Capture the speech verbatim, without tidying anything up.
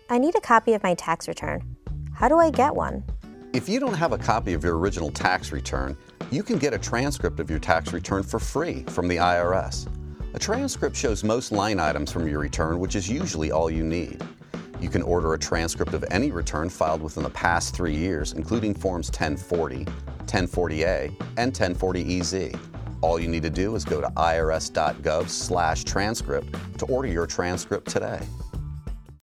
I need a copy of my tax return. How do I get one? If you don't have a copy of your original tax return, you can get a transcript of your tax return for free from the I R S. A transcript shows most line items from your return, which is usually all you need. You can order a transcript of any return filed within the past three years, including Forms ten forty, ten forty A, and ten forty E Z. All you need to do is go to I R S dot gov slash transcript to order your transcript today.